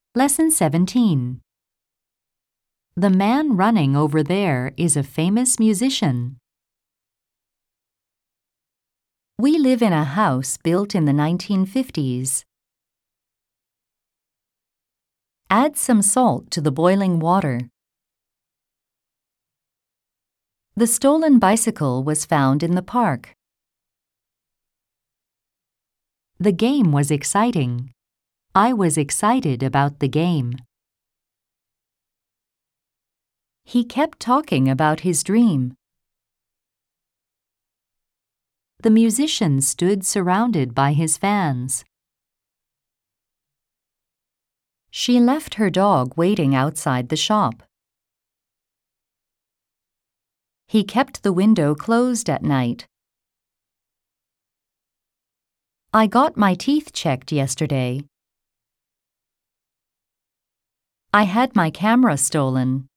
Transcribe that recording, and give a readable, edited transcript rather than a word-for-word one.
Lesson 17. The man running over there is a famous musician. We live in a house built in the 1950s. Add some salt to the boiling water. The stolen bicycle was found in the park. The game was exciting. I was excited about the game. He kept talking about his dream. The musician stood surrounded by his fans. She left her dog waiting outside the shop. He kept the window closed at night. I got my teeth checked yesterday. I had my camera stolen.